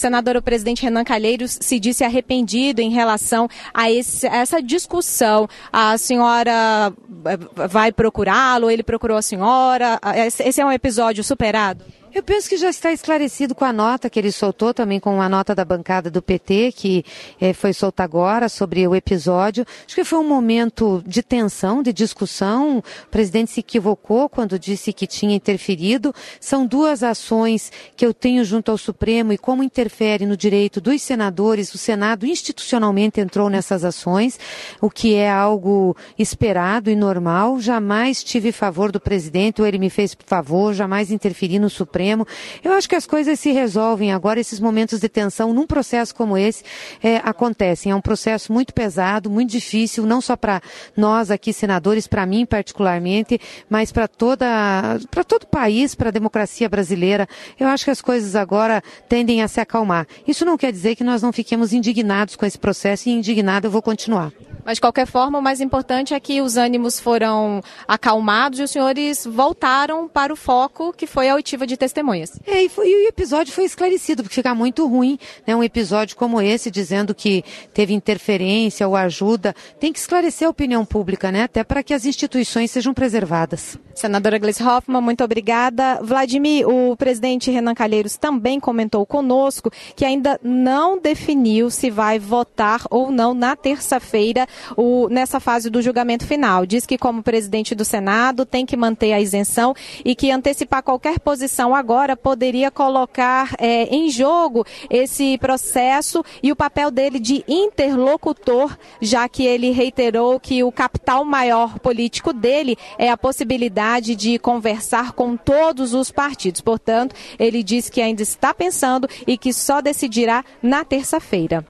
Senador, o presidente Renan Calheiros se disse arrependido em relação a essa discussão. A senhora vai procurá-lo, ele procurou a senhora? Esse é um episódio superado? Eu penso que já está esclarecido com a nota que ele soltou, também com a nota da bancada do PT, que foi solta agora sobre o episódio. Acho que foi um momento de tensão, de discussão. O presidente se equivocou quando disse que tinha interferido. São duas ações que eu tenho junto ao Supremo e como interfere no direito dos senadores. O Senado institucionalmente entrou nessas ações, o que é algo esperado e normal. Jamais tive favor do presidente ou ele me fez favor, jamais interferi no Supremo. Eu acho que as coisas se resolvem agora, esses momentos de tensão num processo como esse acontecem. É um processo muito pesado, muito difícil, não só para nós aqui senadores, para mim particularmente, mas para todo o país, para a democracia brasileira. Eu acho que as coisas agora tendem a se acalmar. Isso não quer dizer que nós não fiquemos indignados com esse processo, e indignado eu vou continuar. Mas, de qualquer forma, o mais importante é que os ânimos foram acalmados e os senhores voltaram para o foco, que foi a oitiva de testemunhas. E o episódio foi esclarecido, porque fica muito ruim, né? Um episódio como esse, dizendo que teve interferência ou ajuda, tem que esclarecer a opinião pública, né? Até para que as instituições sejam preservadas. Senadora Gleice Hoffmann, muito obrigada. Vladimir, o presidente Renan Calheiros também comentou conosco que ainda não definiu se vai votar ou não na terça-feira nessa fase do julgamento final. Diz que, como presidente do Senado, tem que manter a isenção e que antecipar qualquer posição agora poderia colocar em jogo esse processo e o papel dele de interlocutor, já que ele reiterou que o capital maior político dele é a possibilidade de conversar com todos os partidos. Portanto, ele disse que ainda está pensando e que só decidirá na terça-feira.